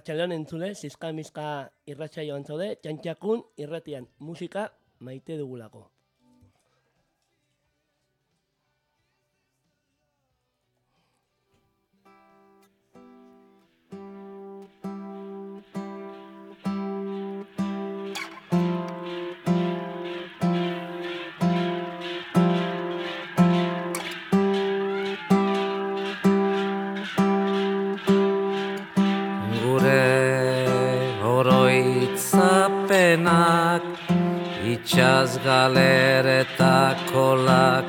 Arratsaldeon entzule, zizka-mizka irratsaioan zaude, txantxakun irratian musika maite dugulako. Itxaz galeretakolak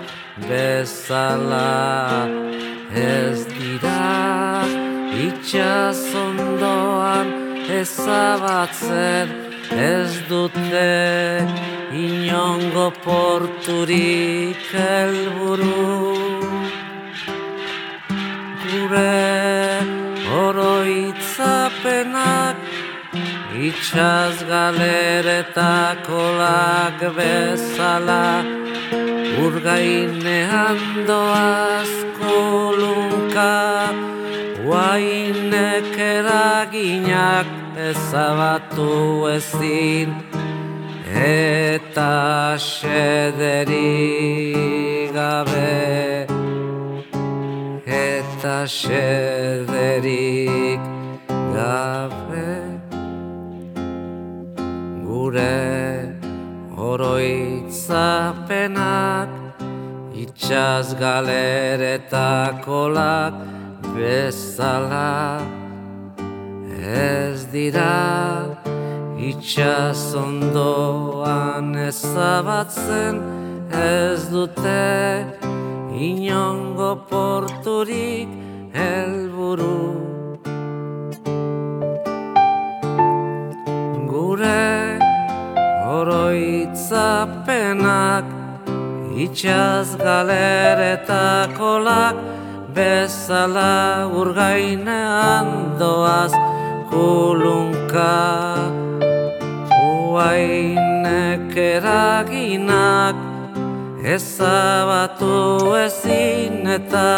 bezala ez dira, itxaz ondoan ezabatzen ez dute inongo porturik helburu. Gure oroitzapenak itxaz galeretakolak bezala urgainean doaz kolunka, guainek eraginak ezabatu ezin eta xederik gabe, eta xederik gabe. Gure oroitzapenak itxaz galeretakolak bezala ez dira, itxaz ondoan ezabatzen ez dute inongo porturik helburu. Gure oroitzapenak itxaz galeretakolak bezala urgainean doaz kulunka, guainek eraginak ezabatu ezin eta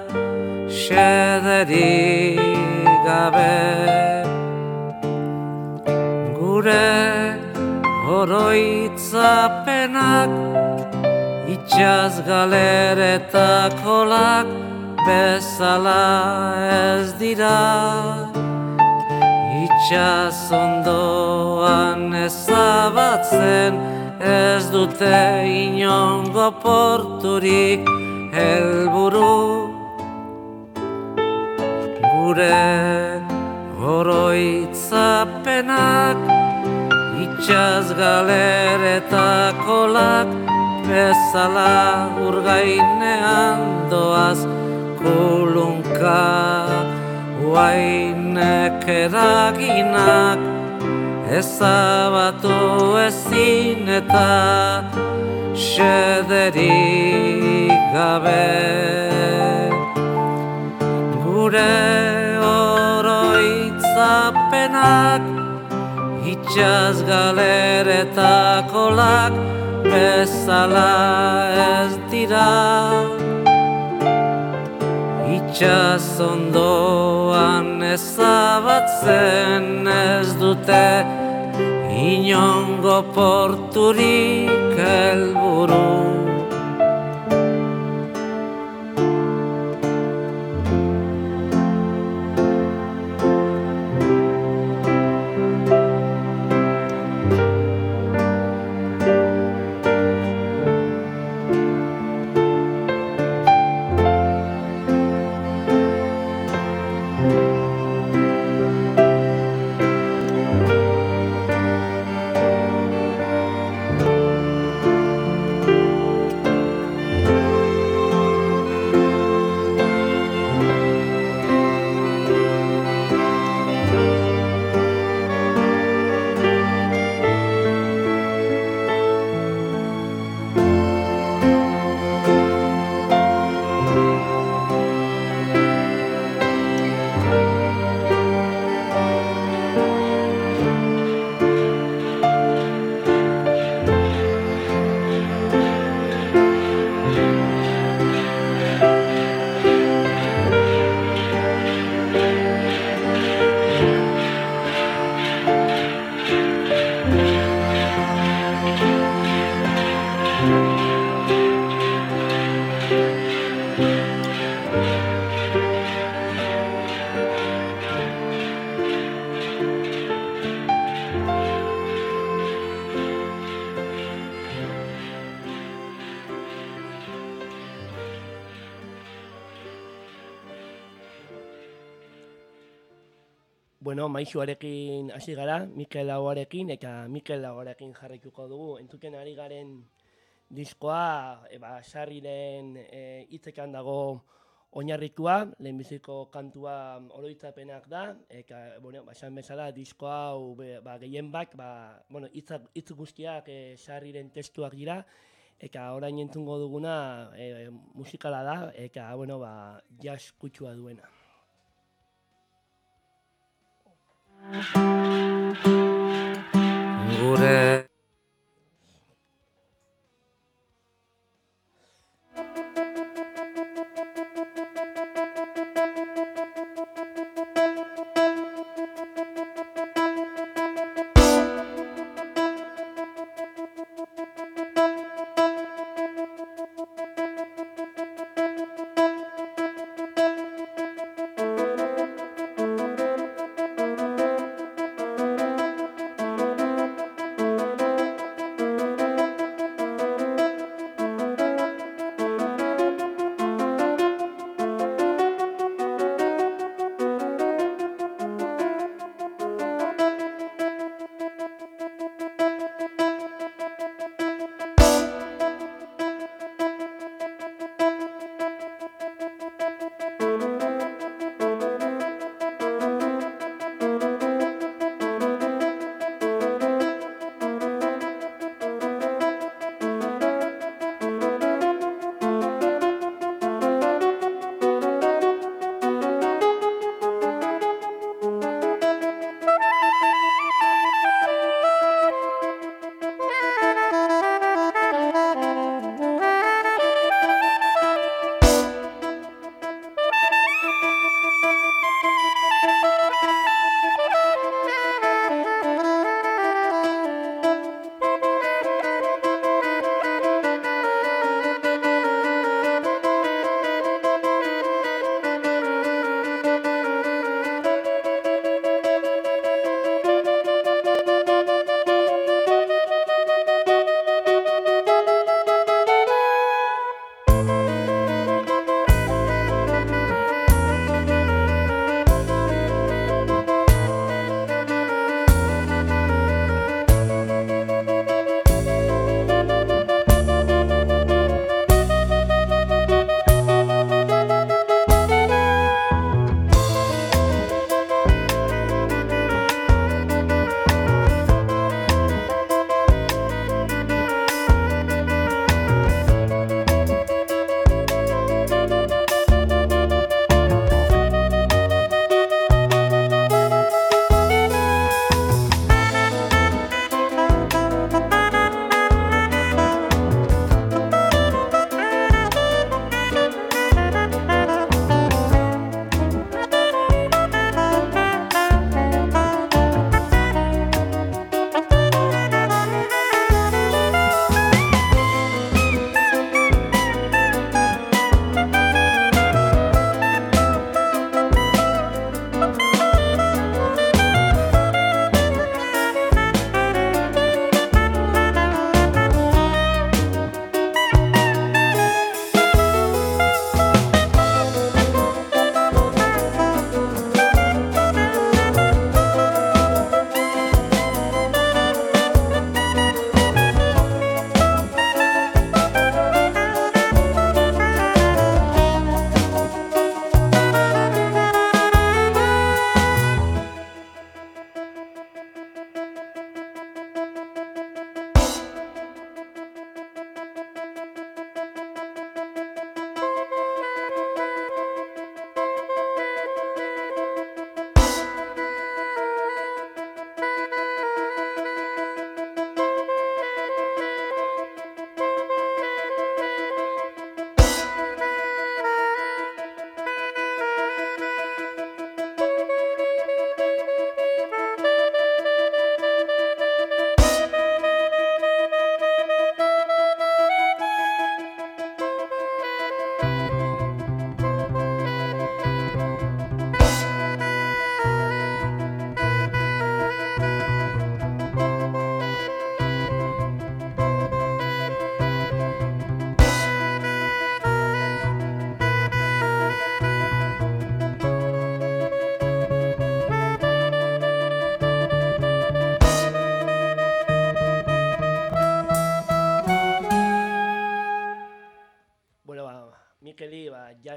xederik gabe. Gure oroitzapenak itxaz galeretakolak bezala ez dira, itxaz ondoan ezabatzen ez dute inongo porturik helburu. Gure oroitzapenak itxaz galeretakolak bezala urgainean doaz kulunka, guainek eraginak ezabatu ezin eta xederik gabe. Gure oroitzapenak itxaz galeretakolak bezala ez dira, itxaz ondoan ezabatzen ez dute inongo porturik helburu. Bueno, maixuarekin hasi gara, Mikel Laboarekin, eta Mikel Laboarekin jarraituko dugu. Entzuten ari garen diskoa, sarriren hitzekan dago oinarritua, lehenbiziko kantua oroitzapenak da, eta, bueno, esan bezala, disko hau gehien bat, hitz guztiak sarriren testuak dira, eta orain entzungo duguna musikala da, eta, bueno, jazz kutsua duena. Gure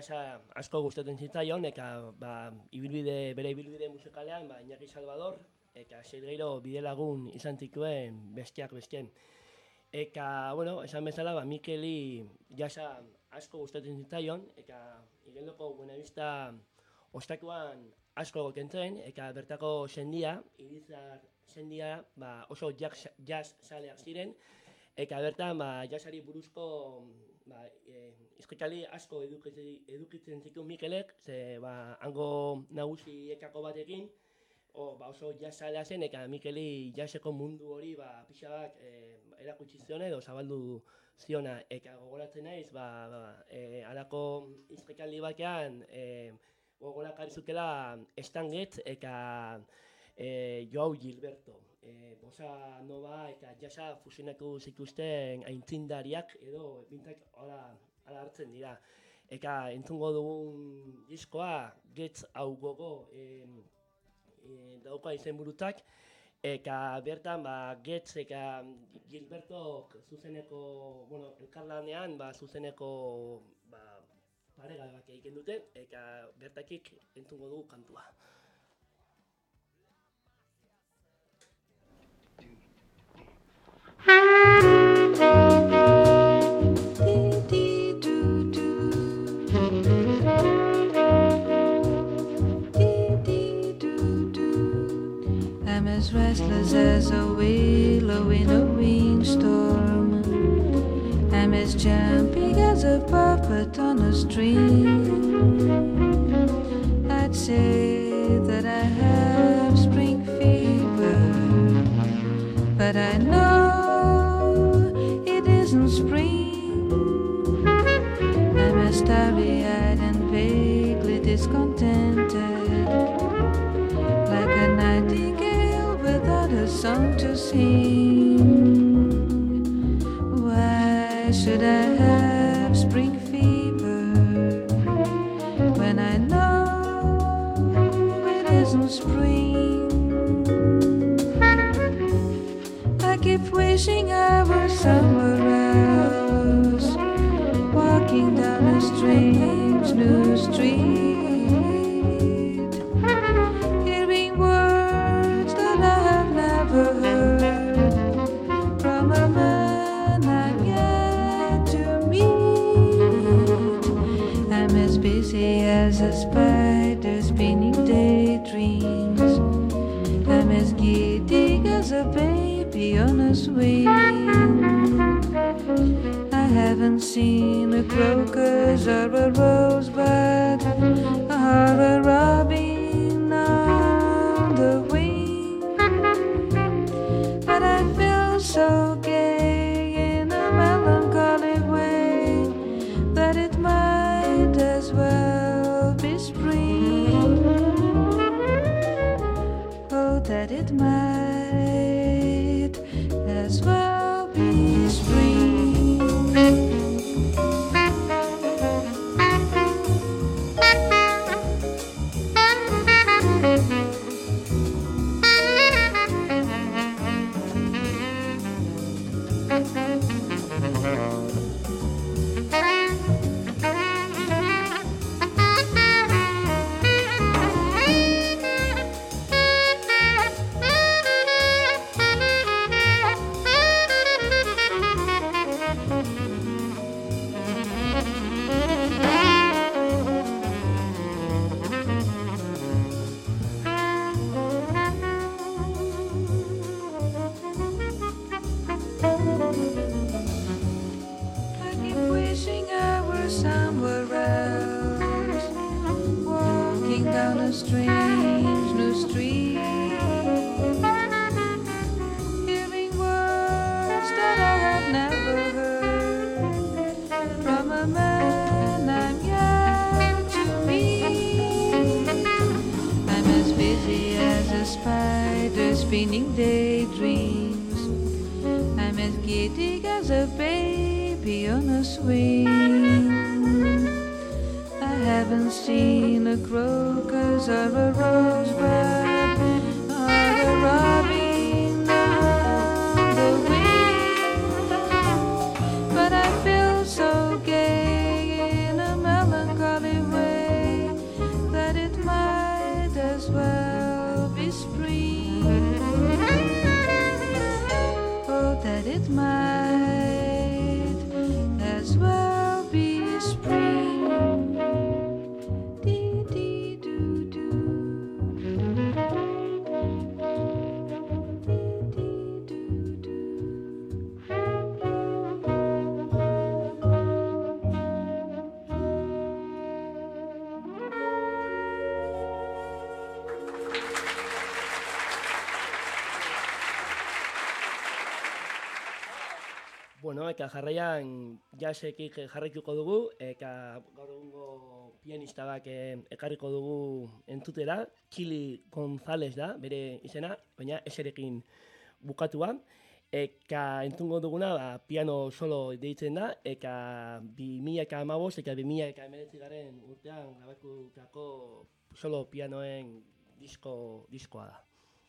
jasa asko gustatzen zitzaion, eta bere ibilbide musikalean Iñaki Salvador, eta Sergeiro bidelagun izan zituen besteak bestien. Eta, esan bezala, Mikeli jasa asko gustatzen zitzaion, eta Igeldoko Buenavista ostatuan asko goten zen, eta bertako sendia, Irizar sendia, oso jazz saleak ziren, eta bertan jazzari buruzko izketali asko edukitzen zituen Mikelek, ze hango nagusietako batekin, oso jazz salea zen, eta Mikeli jazzeko mundu hori pixa bat erakutsi ziona edo zabaldu ziona, eta gogoratzen naiz, halako izketaldi batean gogorak arizukela Stan Getz eta Joao Gilberto. Bossa nova eta jazza fusionatu zituzten aintzindariak edo bintzak hala hartzen dira. Eta entzungo dugun diskoa Getz hau gogo dauka izenburutak, eta bertan Getz eta Gilbertok zuzeneko, elkarlanean zuzeneko paregabak egiten dute, eta bertakik entzungo dugu kantua. I'm as restless as a willow in a windstorm. I'm as jumpy as a puppet on a string. I'd say that I have spring fever, but I know it isn't spring. I'm as starry-eyed and vaguely discontented, like a nightingale without a song to sing. Why should I have spring fever when I know it isn't spring? I keep wishing I were somewhere else, walking down a strange new street, hearing words that I have never heard from a man I'm yet to meet. I'm as busy as a spider spinning daydreams. I'm as giddy as a baby on a swing. I haven't seen a crocus or a rosebud or a robin on the wing, but I feel so gay in a melancholy way that it might as well be spring. Oh, that it might as well be spring. Strange new street, hearing words that I have never heard from a man I'm yet to meet. I'm as busy as a spider spinning daydreams. I'm as giddy as a baby on a swing. I haven't seen a crocus or a rosebud or a robin on the wing, but I feel so gay in a melancholy might as well be spring. Dee dee doo doo. Dee dee doo doo. Bueno, eka jarraian jazzekin jarraituko dugu, eka gaur egungo pianista bat ekarriko dugu entzutera, Chili González da, bere izena, baina eserekin bukatua. Eka entzungo duguna piano solo deitzen da, eka 2015 eta 2019 urtean grabatutako solo pianoen diskoa da.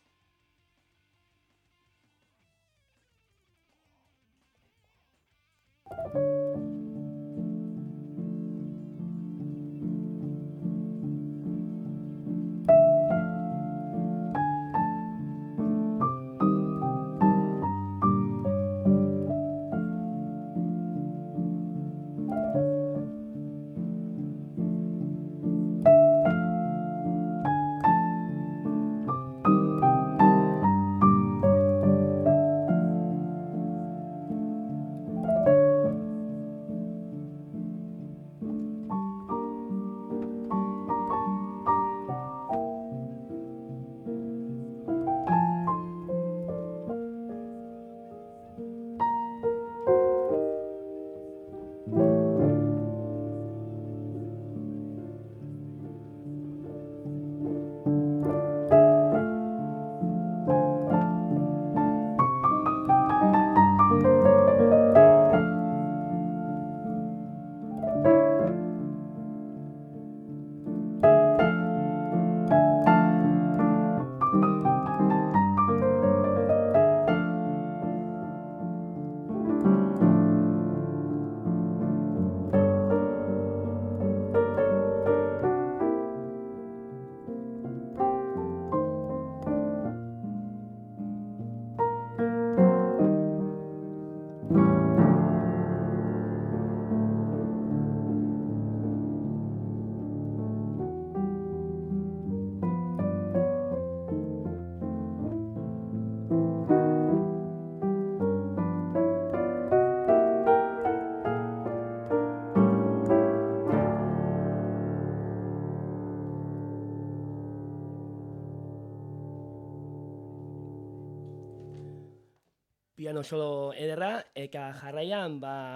Piano solo ederra, eka jarraian,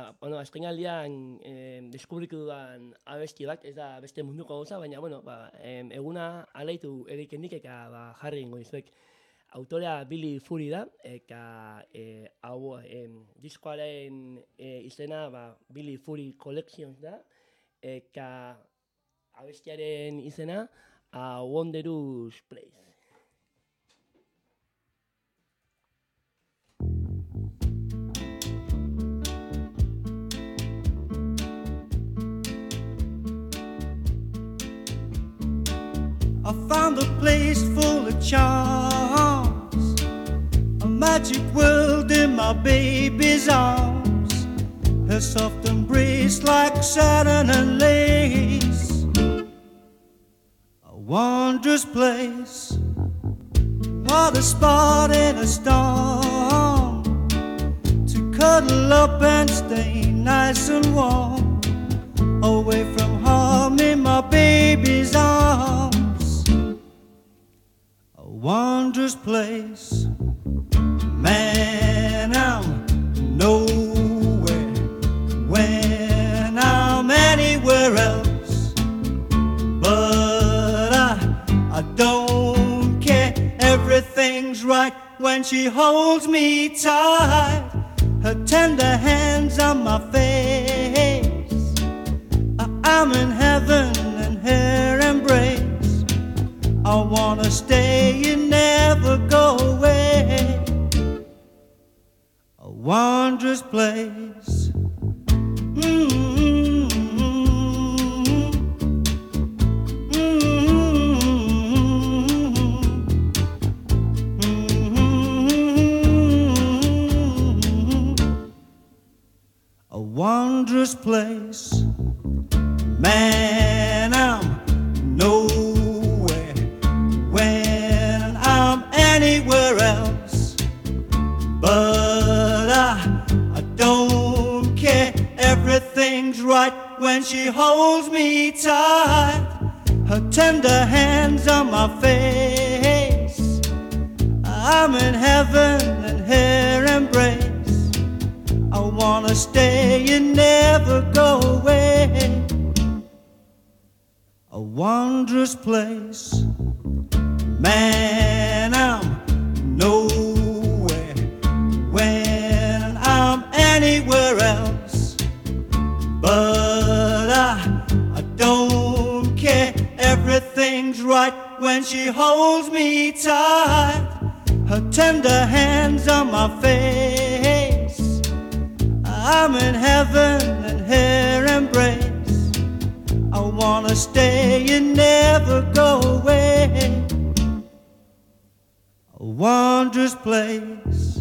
azkenaldian deskubritu dudan abesti bat, ez da beste munduko gauza, baina, eguna alaitu erikendik, eka jarri ingo izuek. Autorea Billy Fury da, eka diskoaren izena Billy Fury Collections da, eka abestiaren izena A Wondrous Place. I found a place full of charms, a magic world in my baby's arms, her soft embrace like satin and lace, a wondrous place, what a spot in a storm, to cuddle up and stay nice and warm, away from harm in my baby's arms. Wondrous place, man, I'm nowhere when I'm anywhere else, but I don't care, everything's right when she holds me tight, her tender hands on my face, I'm in heaven in her embrace. I wanna stay and never go away. A wondrous place. her tender hands on my face. I'm in heaven in her embrace. I wanna stay and never go away. A wondrous place. Man, I'm nowhere when I'm anywhere else. But I don't care. Everything's right when she holds me tight. Her tender hands on my face. I'm in heaven in her embrace. I wanna stay and never go away. A wondrous place.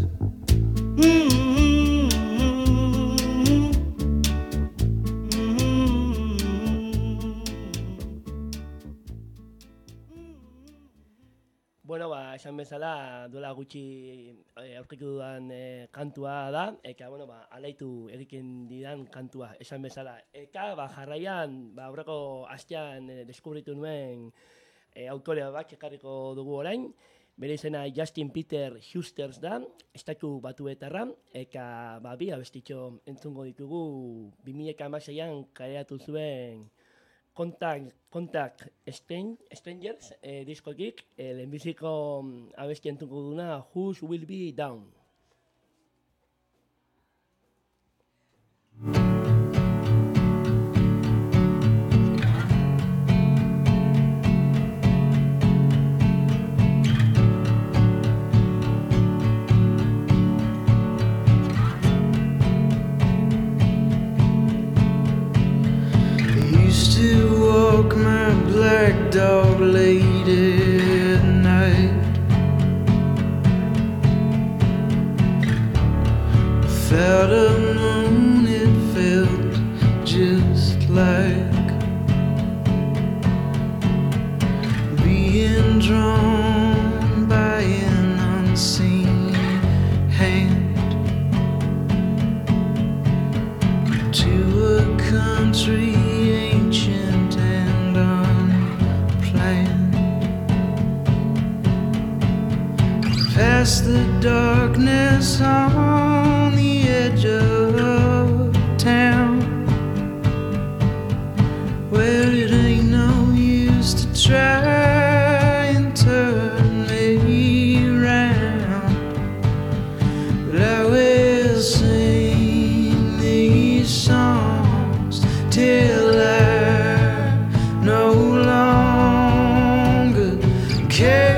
Bueno, esan bezala, duela gutxi aurkitu dudan kantua da, eka, alaitu egiten didan kantua, esan bezala. Eka, jarraian, aurreko astean deskubritu nuen autorea bat ekarriko dugu orain, bere izena Justin Peter Husters da, estatu batuetarra, eka, bi abestitxo entzungo ditugu 2016an kaleratu zuen Contact Strangers diskotik, lehenbiziko abesti entzungo duna Whose Will Be Down. Walk my black dog late at night. Without a moon it felt just like being drawn by an unseen hand to a country ancient and unplanned. Past the darkness on the edge of town, where it ain't no use to try and turn me around. But I will sing these songs till I no longer care.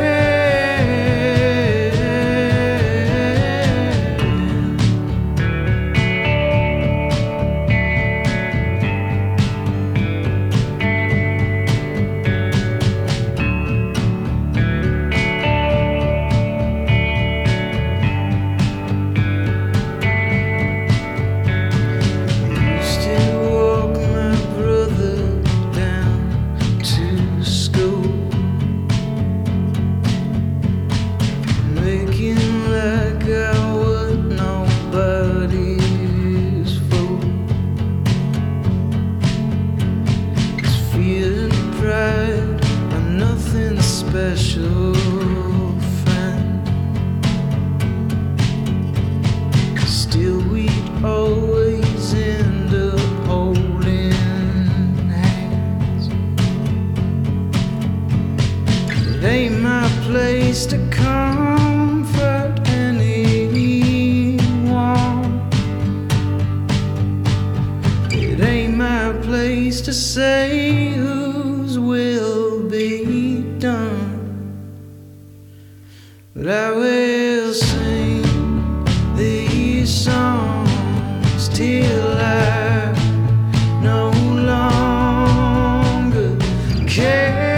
Special friend, still we'd always end up holding hands. It ain't my place to comfort anyone. It ain't my place to say whose will be done. But I will sing these songs till I no longer care.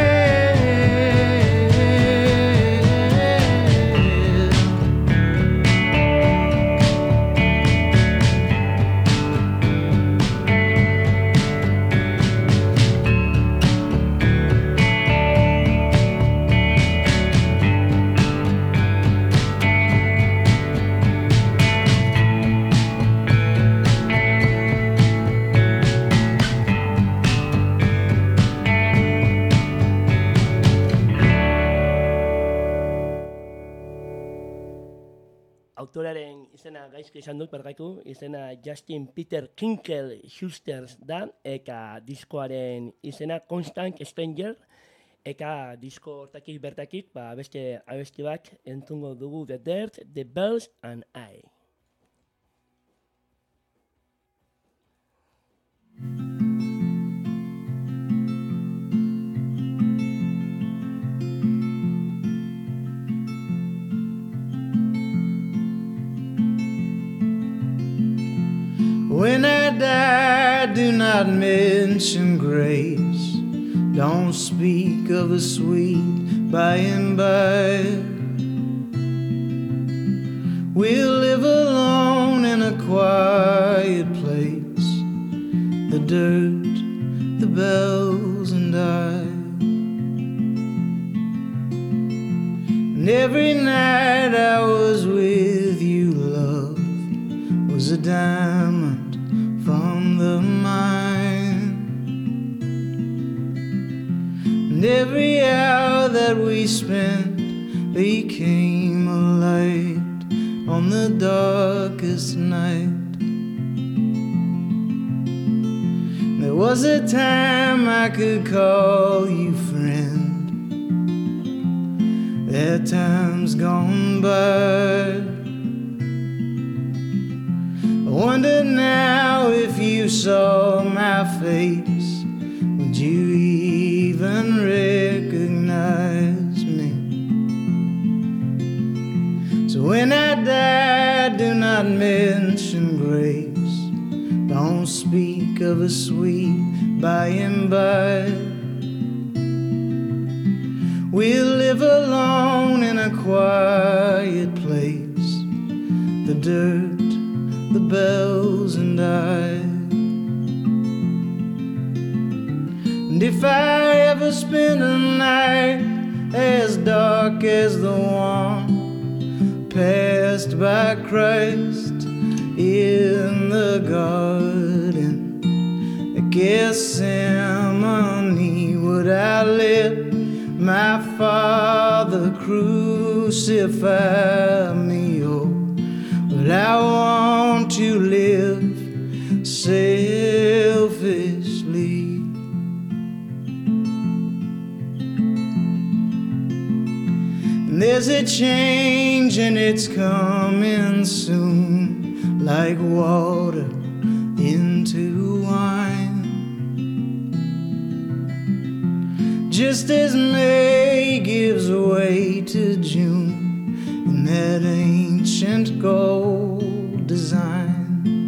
Autoraren izena gaizki esan dut, barkatu, izena Justin Peter Kinkel Schusters da, eka diskoaren izena Constant Stranger, eka disko hortakik bertakik, beste abesti bat entzungo dugu The Dirt, The Bells and I. When I die, do not mention grace. Don't speak of a sweet by and by. We'll live alone in a quiet place. The dirt, the bells, and I. And every night I was with you, love, was a diamond from the mine. And every hour that we spent became a light on the darkest night. There was a time I could call you friend. There are times gone by. I wonder now if you saw my face, would you even recognize me? So when I die, do not mention grace. Don't speak of a sweet by and by. We'll live alone in a quiet place. The dirt, the bells, and I. And if I ever spend a night as dark as the one passed by Christ in the garden at Gethsemane, would I let my Father crucify me? Oh, but I want to live selfishly. And there's a change and it's coming soon, like water into wine. Just as May gives way to June in that ancient gold design.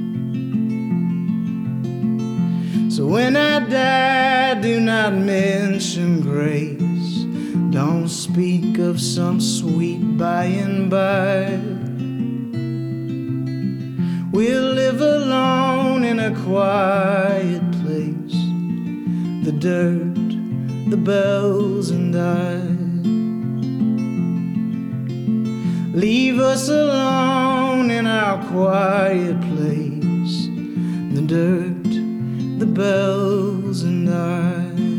So when I die, do not mention grace. Don't speak of some sweet by and by. We'll live alone in a quiet place. The dirt, the bells, and I. Leave us alone in our quiet place. The dirt, the bells, and I.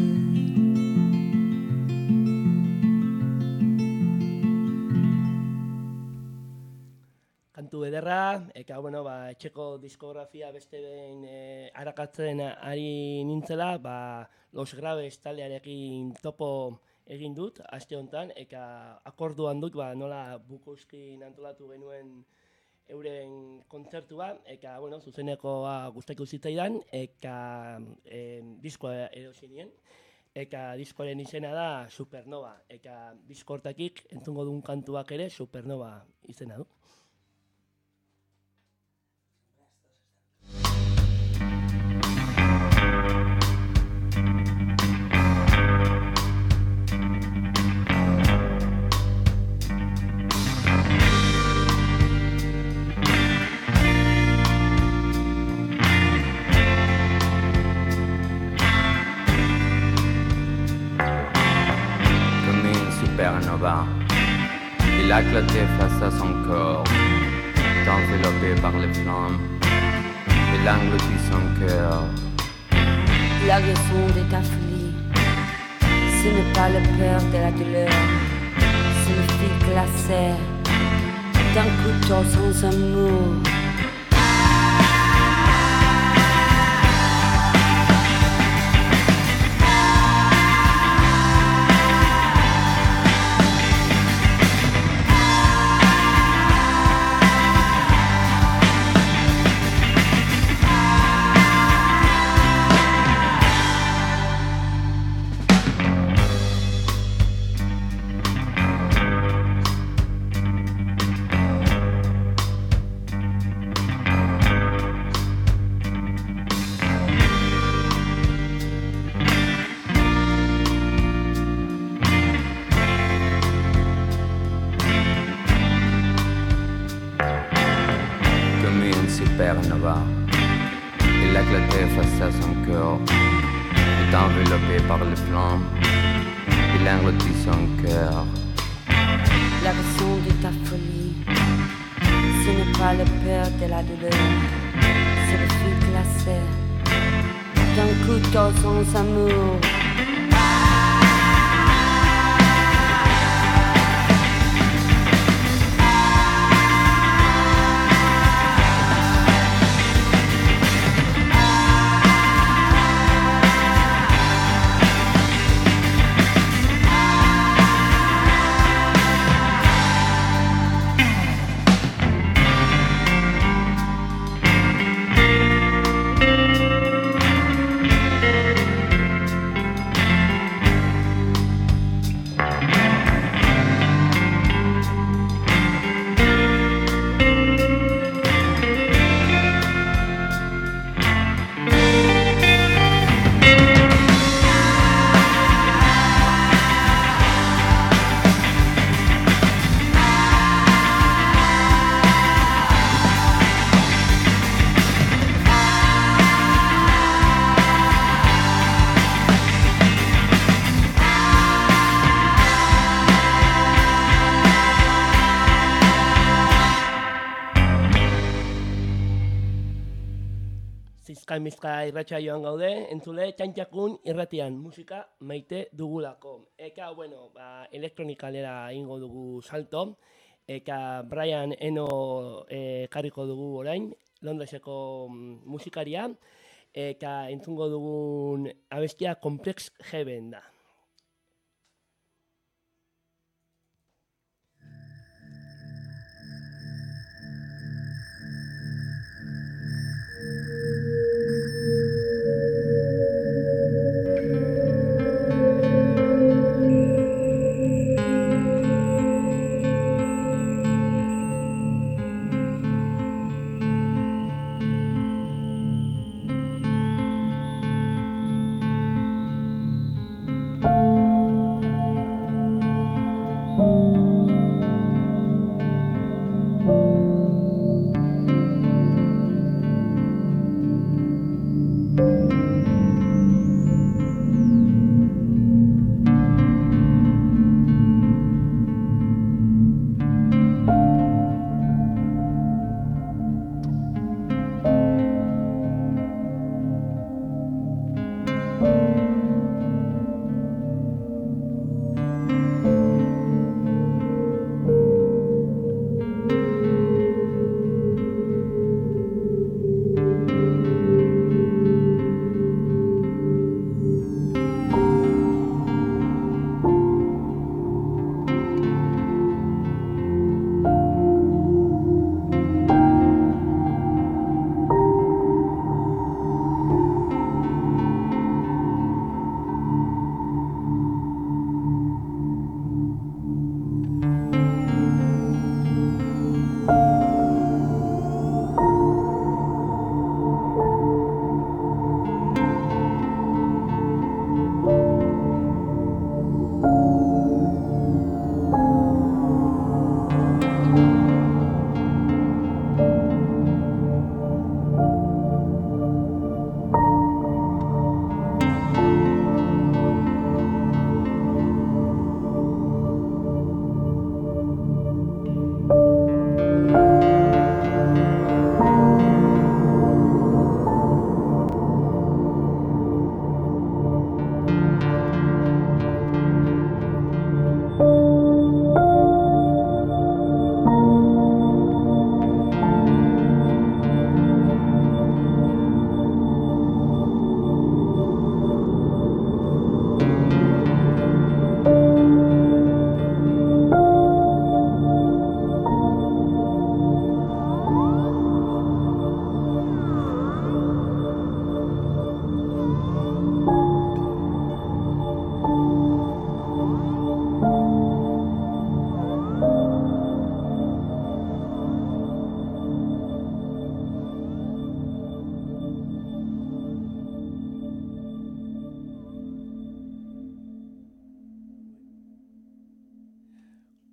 Kantu ederra, eka etxeko diskografia beste behin arakatzen ari nintzela, Los Graves taldearekin topo egin dut, aste honetan, eka akorduan dut, nola Bukowskin antolatu genuen euren kontzertua, eka, zuzenekoa gustatu zitzaidan, eka diskoa erosinien, eka diskoaren izena da Supernova, eka disko hortakik entzungo duen kantuak ere Supernova izena du. Il a éclaté face à son corps, enveloppé par les flammes. Il engloutit son cœur. La raison de ta folie, ce n'est pas le peur de la douleur, c'est le fil glacé d'un couteau sans amour. Supernova, il éclatait face à son cœur, est enveloppé par les flammes, il engloutit son cœur. La raison de ta folie, ce n'est pas le peur de la douleur, c'est le feu glacé d'un couteau sans amour. Zizkaimizka irratsaioan gaude, entzule txantxakun irratian musika maite dugulako. Eka, bueno, elektronikalera ingo dugu salto, eka Brian Eno karriko dugu orain, Londreseko musikaria, eka entzungo dugun abestia Complex Heaven da.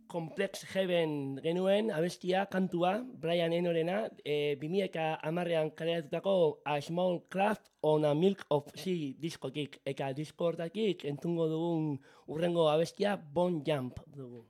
Complex Heaven genuen abestia, kantua, Brian Enorena, 2010an kaleratutako A Small Craft on a Milk of Sea diskotik. Eka disko hortatik entzungo dugun urrengo abestia Bon Jump dugu.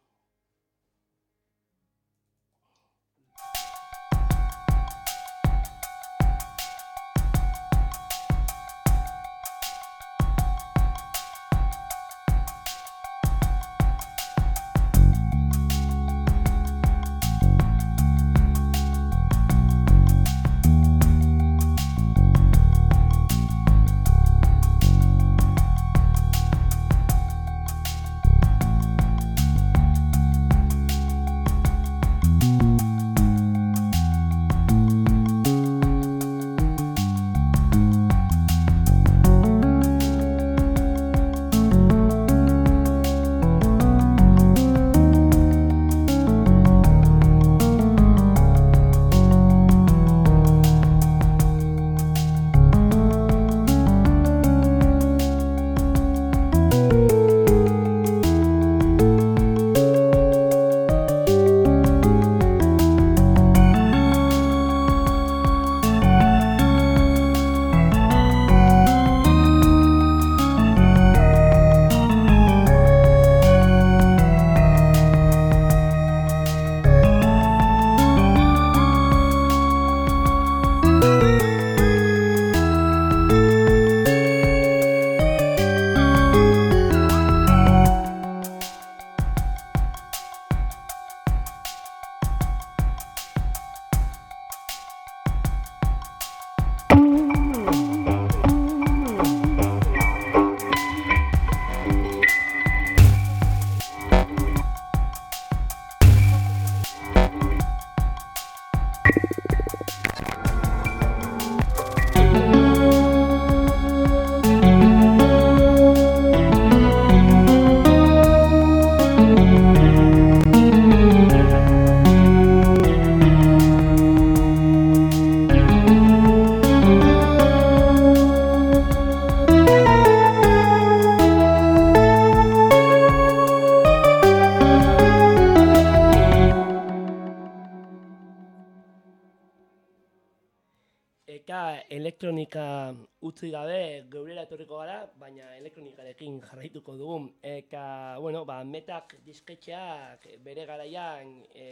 Elektronika utzi gabe geurera etorriko gara, baina elektronikarekin jarraituko dugu. Eka, bueno, metak disketxeak bere garaian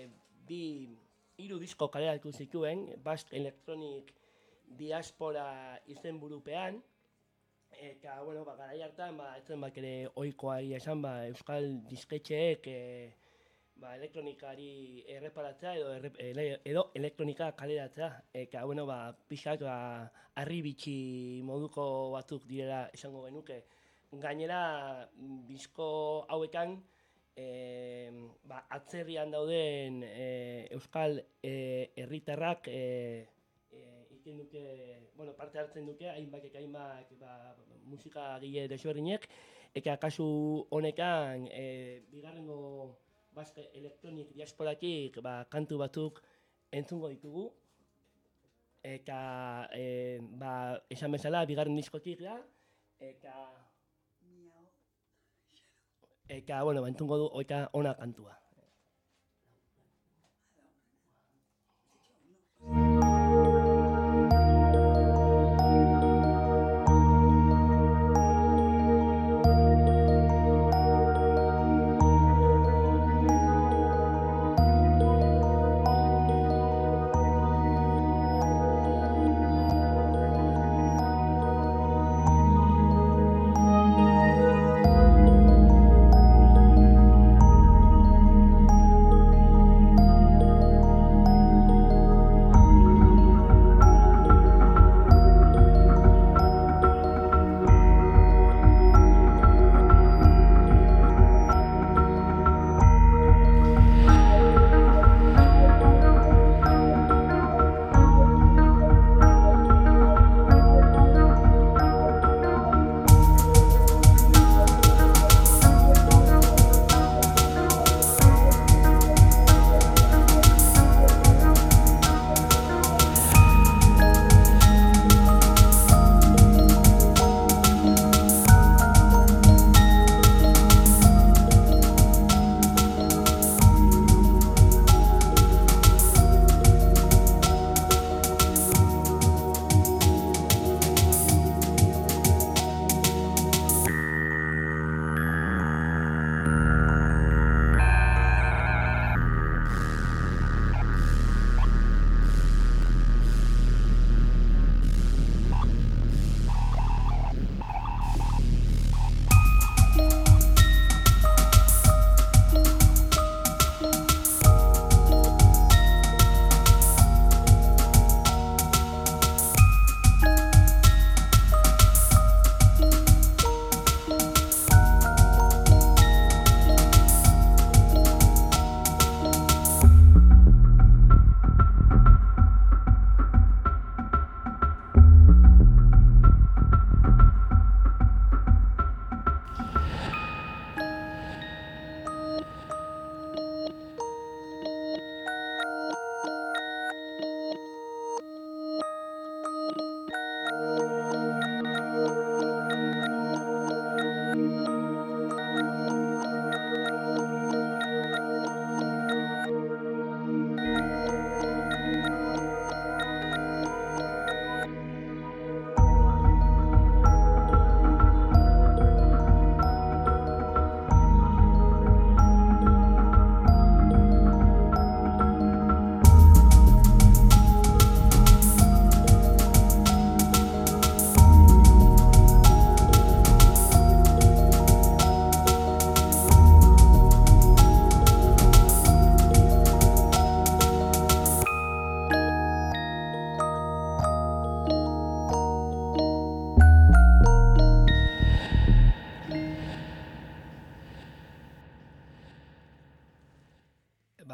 hiru disko kaleratu zituen, Basque Electronic Diaspora izenburupean. Eka, bueno, garai hartan, ez zen ere ohikoa esan, euskal disketxeek elektronikari erreparatzea edo elektronika kaleratzea. Eka, bueno, pixak harribitxi moduko batzuk direla esango genuke. Gainera, disko hauetan atzerrian dauden euskal herritarrak parte hartzen duke, hainbat musika gile desberdinek, eta kasu honetan bigarrengo Basque Electronic Diasporatik kantu batzuk entzungo ditugu. Eta esan bezala, bigarren diskotik da. Eta bueno, entzungo du oita ona kantua.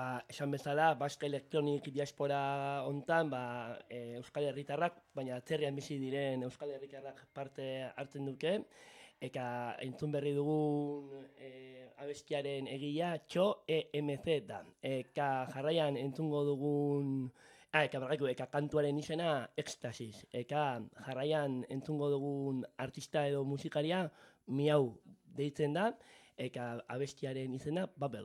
esan bezala, Basque Electronic diaspora hontan, Euskal Herritarrak, baina atzerrian bizi diren Euskal Herritarrak parte hartzen duke, eta entzun berri dugun abestiaren egila Txo EMC da. Eka jarraian entzungo dugun, eka kantuaren izena Ekstasis. Eka jarraian entzungo dugun artista edo musikaria Miau deitzen da, eka abestiaren izena Babel.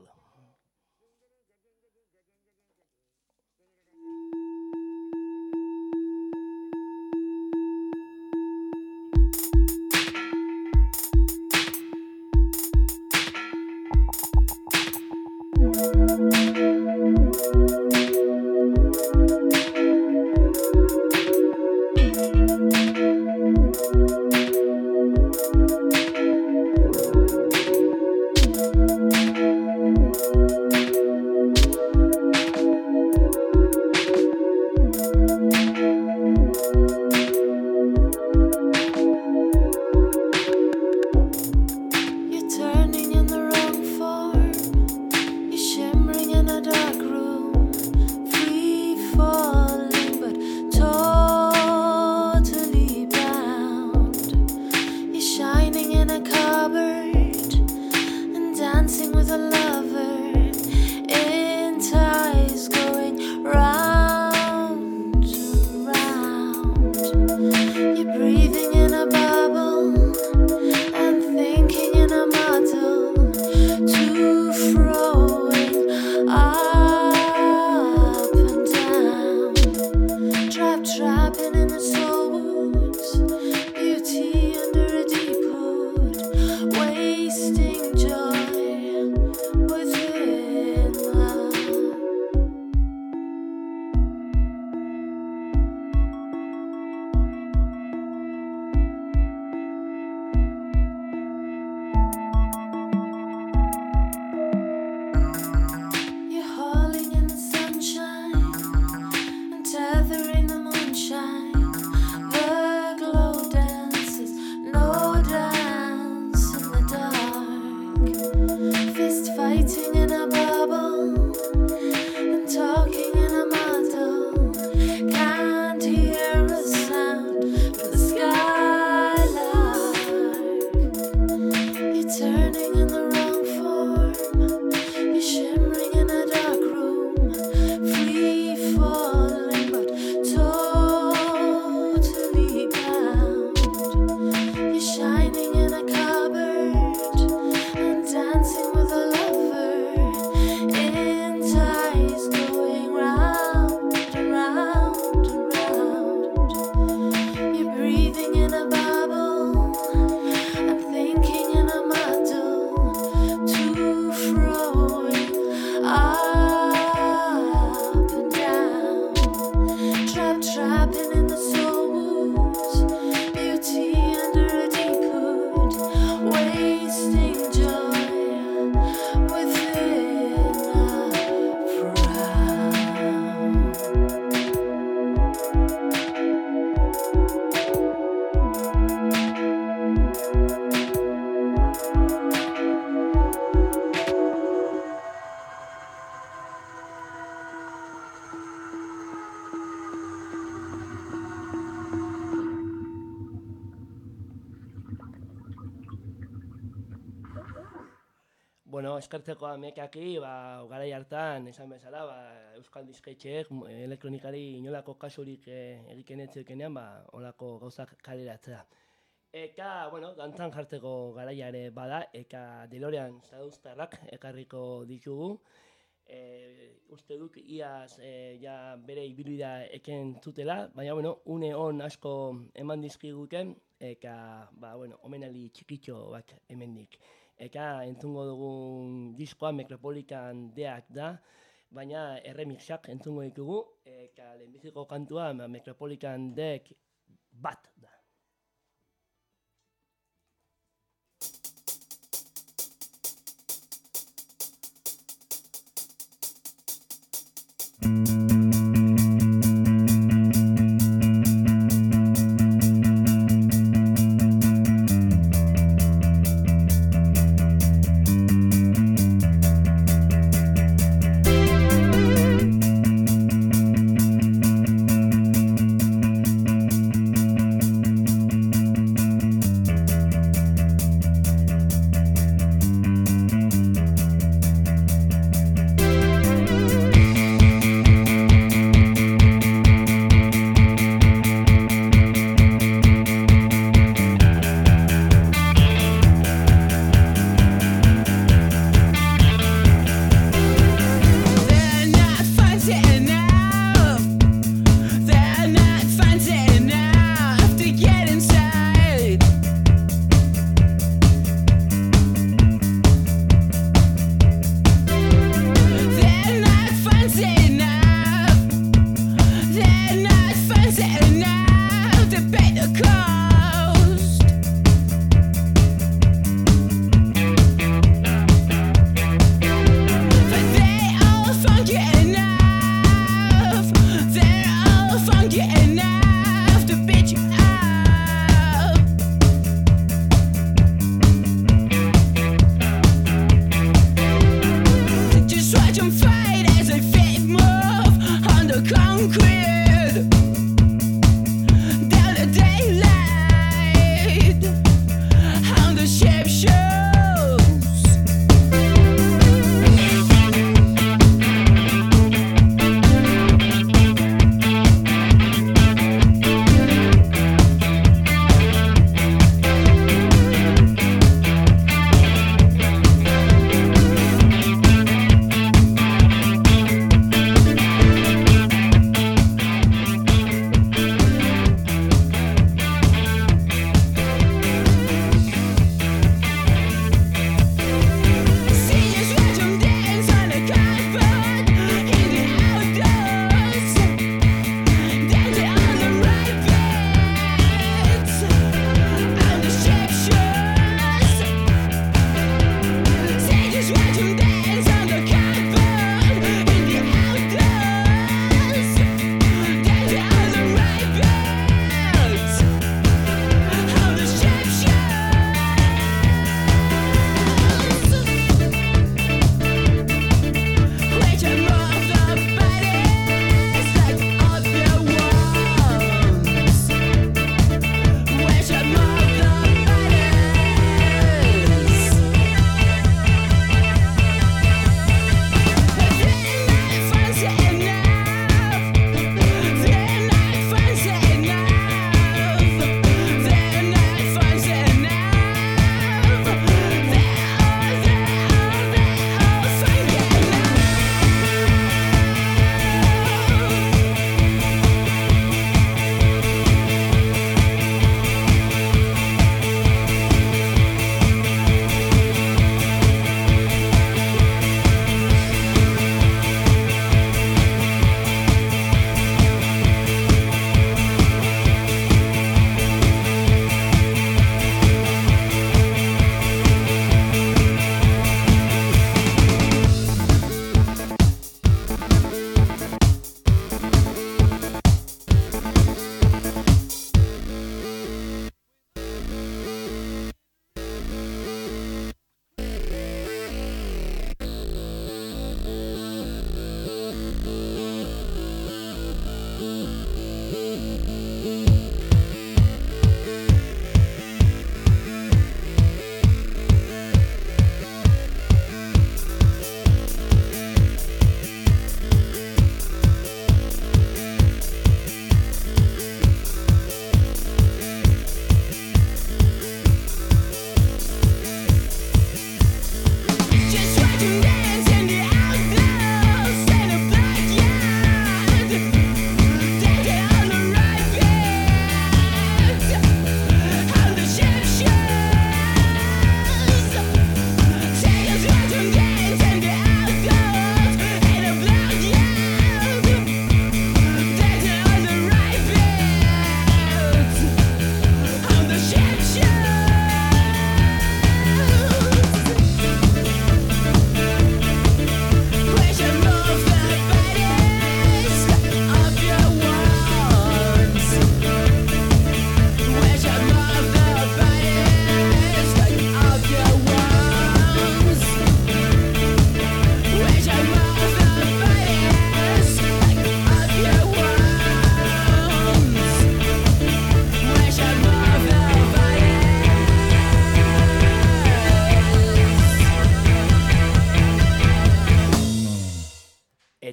Bueno, eskertzeko amekaki, garai hartan, esan bezala, Euskal Diskaitxeek elektronikari inolako kasurik egiten etzekenean, olako gauzak kaleratzea. Eka, bueno, dantzan jartzeko garaiare bada, eka DeLorean Zarauztarrak ekarriko ditugu. Uste duk iaz bere ibilbidea eken zutela, baina, bueno, une on asko eman dizkiguken, eka, omenaldi txikitxo bat hemendik. Eka entzungo dugun diskoa Metropolitan Deak da, baina erremixak entzungo ditugu, eka lehenbiziko kantua Metropolitan Deak bat da.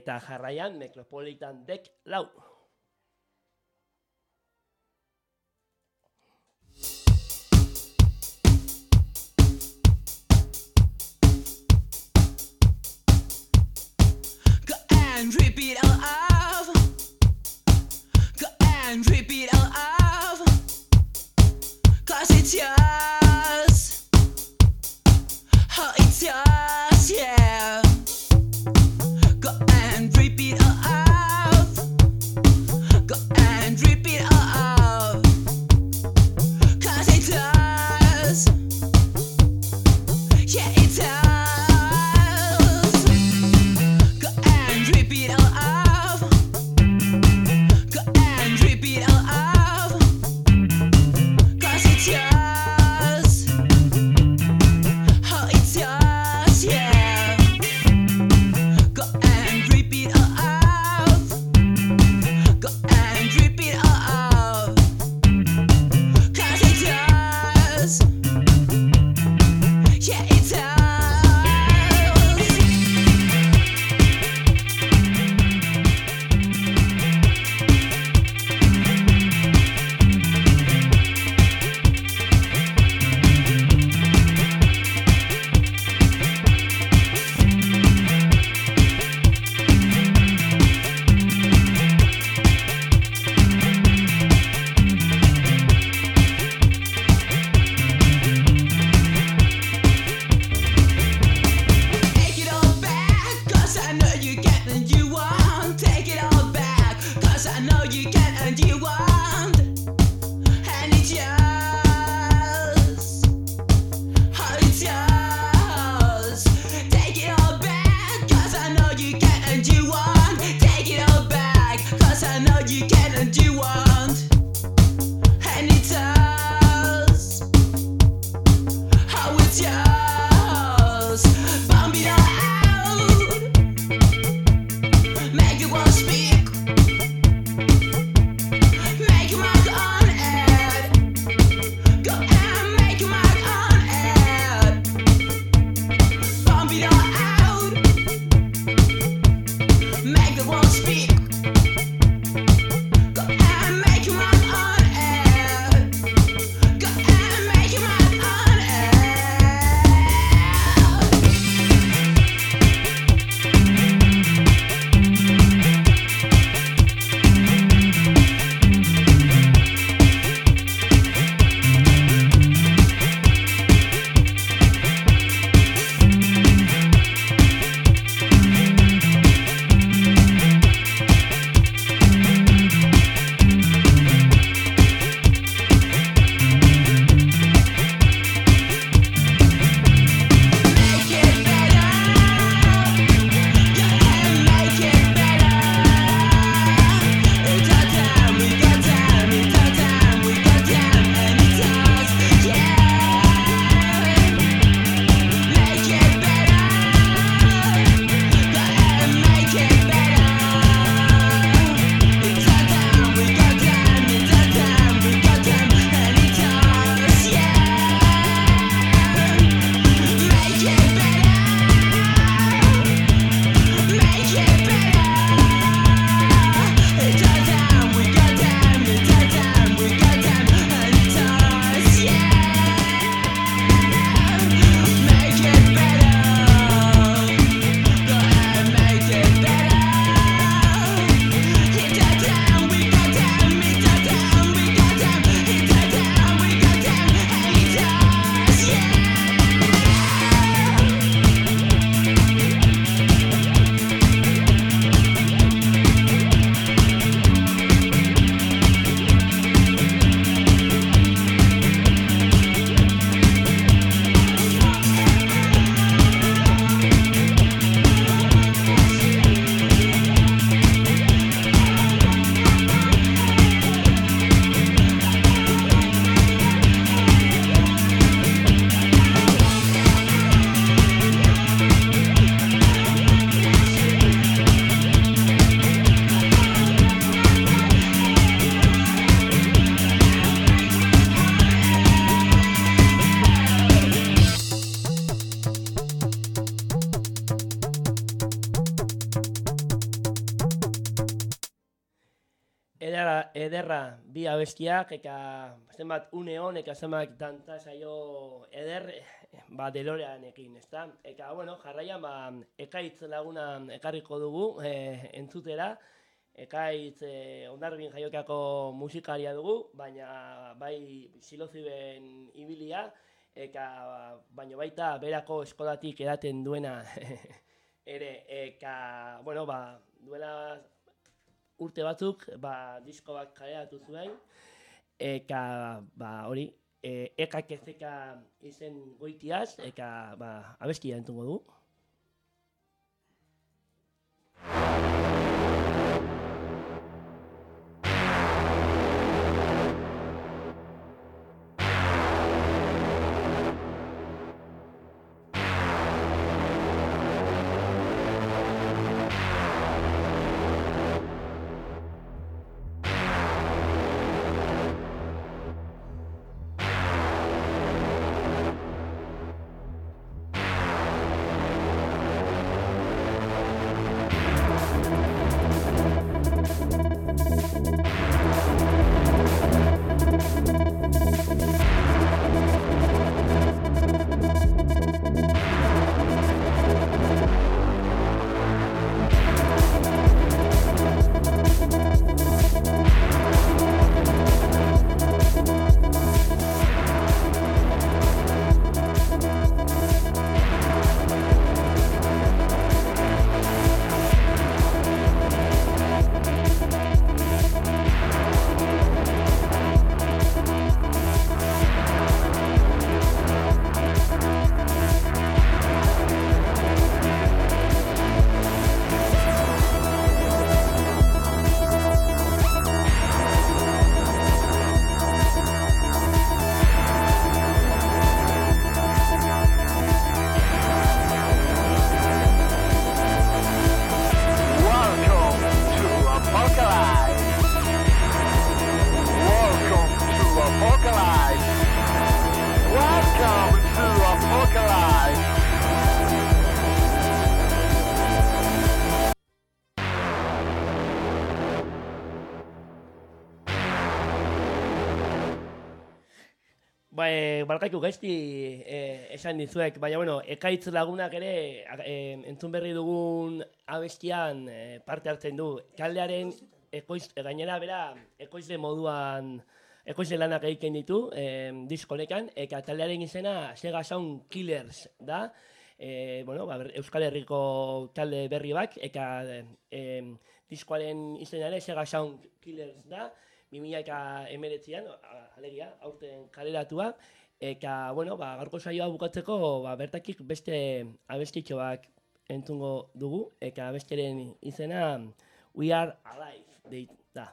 Eta jarraian Metropolitan Dek 4. And repeat all of, go and repeat all of, 'cause it's yours, oh it's yours, yeah. Go and repeat all of, go and repeat all of, 'cause it's yours, yeah it's yours. Repeat all ederra bi abestiak, eta zenbat une hon, eta zenbat dantza saio eder, Deloreanekin, ezta? Eta, bueno, jarraian, Ekaitz laguna ekarriko dugu entzutera. Ekaitz Hondarribin jaiotako musikaria dugu, baina bai Siloziben ibilia, eta baina baita berako eskolatik edaten duena ere, eta, bueno, duela urte batzuk, disko bat kaleratu zuen, eta, hori, ekak ezeka izen goitiaz, eta, abestia entzungo du. Barkaitu gaizki esan dizuek, baina bueno, Ekaitz lagunak ere entzun berri dugun abestian parte hartzen du. Taldearen gainera bera ekoizle moduan ekoizle lanak egiten ditu disko honetan, eta taldearen izena Sega Sound Killers da. Euskal Herriko talde berri bat, eta diskoaren izena ere Sega Sound Killers da. 2019an, alegia, aurten kaleratua, eta, gaurko saioa bukatzeko, bertakik beste abestitxoak entzungo dugu, eta abesteren izena We Are Alive da.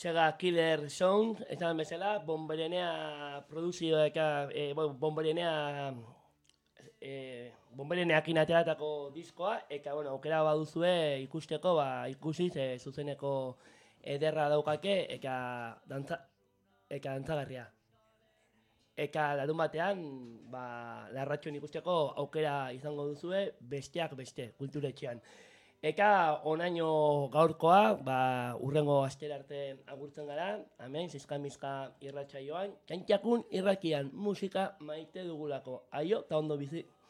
Sega Killer Sound, esan bezala, Bomberenea produzioeka, Bombereneakin ateratako diskoa, eta, bueno, aukera baduzue ikusteko, ikusiz zuzeneko ederra daukake, eka dantzagarria. Eka larun batean, larratxoen ikusteko aukera izango duzue, besteak beste, kulturetxean. Eka onaino gaurkoa, urrengo astera arte agurtzen gara, hemen, zizka-mizka irratsaioan, Txantxakun irratian musika maite dugulako. Aio, eta ondo bizi.